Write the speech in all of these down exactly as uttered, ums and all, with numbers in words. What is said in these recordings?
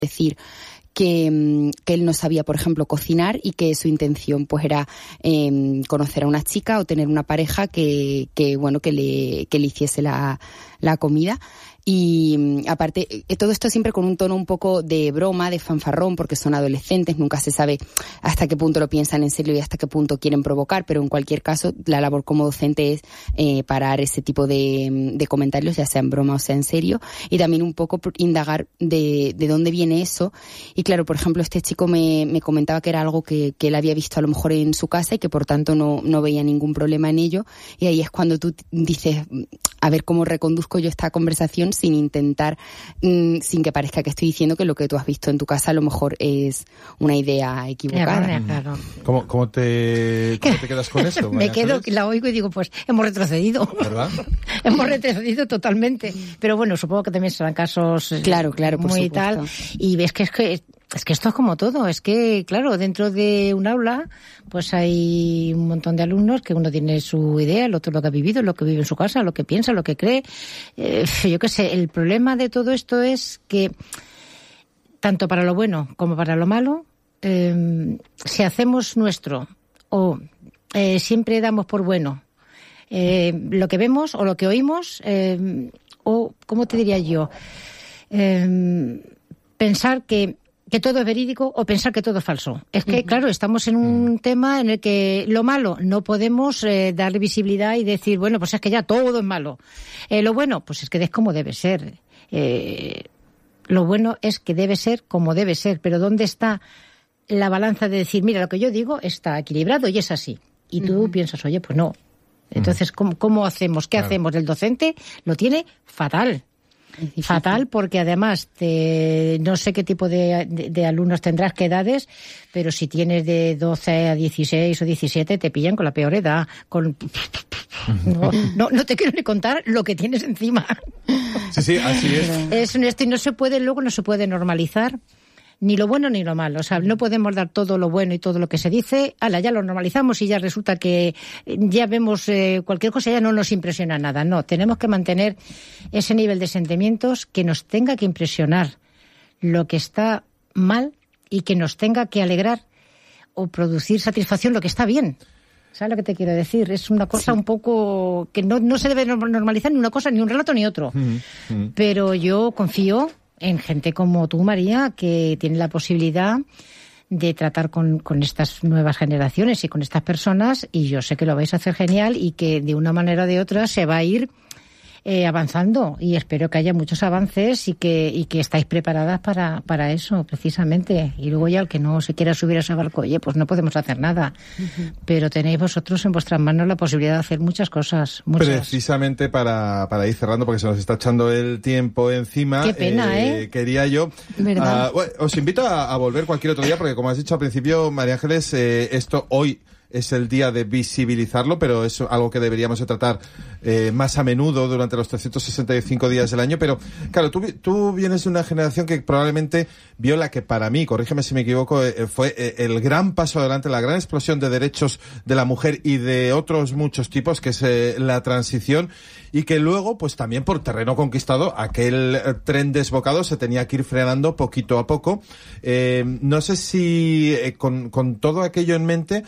decir que, que él no sabía, por ejemplo, cocinar y que su intención pues era eh, conocer a una chica o tener una pareja que, que bueno, que le, que le hiciese la, la comida. Y aparte, todo esto siempre con un tono un poco de broma, de fanfarrón, porque son adolescentes, nunca se sabe hasta qué punto lo piensan en serio y hasta qué punto quieren provocar, pero en cualquier caso la labor como docente es eh, parar ese tipo de, de comentarios, ya sea en broma o sea en serio, y también un poco indagar de, de dónde viene eso. Y claro, por ejemplo, este chico me, me comentaba que era algo que, que él había visto a lo mejor en su casa y que por tanto no, no veía ningún problema en ello, y ahí es cuando tú dices, a ver cómo reconduzco yo esta conversación sin intentar, mmm, sin que parezca que estoy diciendo que lo que tú has visto en tu casa a lo mejor es una idea equivocada. Claro, claro. ¿Cómo, cómo, te, ¿Cómo te quedas con esto? Me quedo, la oigo y digo, pues hemos retrocedido. ¿Verdad? Hemos retrocedido totalmente. Pero bueno, supongo que también serán casos claro, claro, por muy supuesto. tal. Y ves que es que Es que esto es como todo, es que, claro, dentro de un aula, pues hay un montón de alumnos que uno tiene su idea, el otro lo que ha vivido, lo que vive en su casa, lo que piensa, lo que cree. Eh, yo qué sé, el problema de todo esto es que, tanto para lo bueno como para lo malo, eh, si hacemos nuestro o eh, siempre damos por bueno eh, lo que vemos o lo que oímos, eh, o, ¿cómo te diría yo? Eh, pensar que que todo es verídico o pensar que todo es falso. Es que, uh-huh. claro, estamos en un uh-huh. tema en el que lo malo no podemos eh, darle visibilidad y decir, bueno, pues es que ya todo es malo. Eh, lo bueno, pues es que es como debe ser. Eh, lo bueno es que debe ser como debe ser. Pero ¿dónde está la balanza de decir, mira, lo que yo digo está equilibrado y es así? Y tú uh-huh. piensas, oye, pues no. Entonces, ¿cómo, cómo hacemos? ¿Qué claro. hacemos? El docente lo tiene fatal. Fatal, porque además te, no sé qué tipo de, de, de alumnos tendrás, qué edades, pero si tienes de doce a dieciséis o diecisiete te pillan con la peor edad, con no, no, no te quiero ni contar lo que tienes encima. Sí, sí, así es. Es esto y no se puede, luego no se puede normalizar ni lo bueno ni lo malo. O sea, no podemos dar todo lo bueno y todo lo que se dice, ala, ya lo normalizamos y ya resulta que ya vemos eh, cualquier cosa, ya no nos impresiona nada. No, tenemos que mantener ese nivel de sentimientos que nos tenga que impresionar lo que está mal y que nos tenga que alegrar o producir satisfacción lo que está bien. ¿Sabes lo que te quiero decir? Es una cosa sí. un poco que no, no se debe normalizar ni una cosa, ni un relato ni otro. Mm, mm. Pero yo confío en gente como tú, María, que tiene la posibilidad de tratar con, con estas nuevas generaciones y con estas personas, y yo sé que lo vais a hacer genial y que de una manera o de otra se va a ir eh, avanzando, y espero que haya muchos avances y que y que estáis preparadas para, para eso, precisamente. Y luego ya el que no se quiera subir a ese barco, oye, pues no podemos hacer nada. Uh-huh. Pero tenéis vosotros en vuestras manos la posibilidad de hacer muchas cosas. Muchas. Precisamente para, para ir cerrando, porque se nos está echando el tiempo encima. Qué pena, ¿eh? eh quería yo... ¿Verdad? Uh, bueno, os invito a, a volver cualquier otro día, porque como has dicho al principio, María Ángeles, eh, esto hoy es el día de visibilizarlo, pero es algo que deberíamos de tratar eh, más a menudo durante los trescientos sesenta y cinco días del año. Pero, claro, tú, tú vienes de una generación que probablemente vio la que para mí, corrígeme si me equivoco, eh, fue eh, el gran paso adelante, la gran explosión de derechos de la mujer y de otros muchos tipos, que es eh, la transición, y que luego, pues también por terreno conquistado, aquel eh, tren desbocado se tenía que ir frenando poquito a poco. Eh, no sé si eh, con, con todo aquello en mente,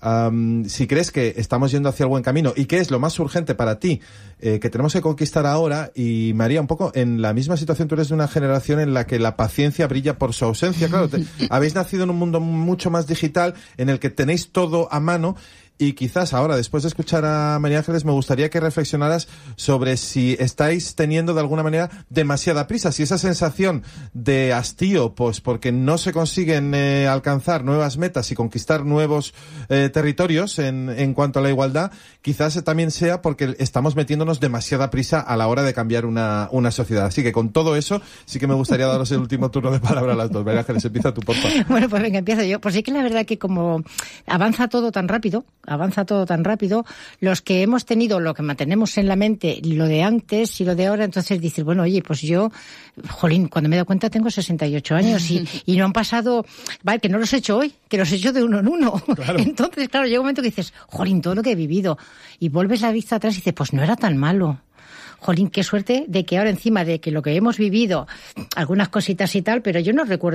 Um, si crees que estamos yendo hacia el buen camino y qué es lo más urgente para ti eh, que tenemos que conquistar ahora. Y María, un poco en la misma situación, tú eres de una generación en la que la paciencia brilla por su ausencia. Claro, te, habéis nacido en un mundo mucho más digital en el que tenéis todo a mano. Y quizás ahora, después de escuchar a María Ángeles, me gustaría que reflexionaras sobre si estáis teniendo de alguna manera demasiada prisa, si esa sensación de hastío, pues porque no se consiguen eh, alcanzar nuevas metas y conquistar nuevos eh, territorios en, en cuanto a la igualdad, quizás también sea porque estamos metiéndonos demasiada prisa a la hora de cambiar una, una sociedad. Así que con todo eso, sí que me gustaría daros el último turno de palabra a las dos. María Ángeles, empieza tú, por favor. Bueno, pues venga, empiezo yo. Pues sí que la verdad que como avanza todo tan rápido, avanza todo tan rápido, los que hemos tenido, lo que mantenemos en la mente, lo de antes y lo de ahora, entonces dices, bueno, oye, pues yo, jolín, cuando me he dado cuenta tengo sesenta y ocho años y, y no han pasado, vale, que no los he hecho hoy, que los he hecho de uno en uno. Claro. Entonces, claro, llega un momento que dices, jolín, todo lo que he vivido, y vuelves la vista atrás y dices, pues no era tan malo. jolín, qué suerte de que ahora encima de que lo que hemos vivido, algunas cositas y tal, pero yo no recuerdo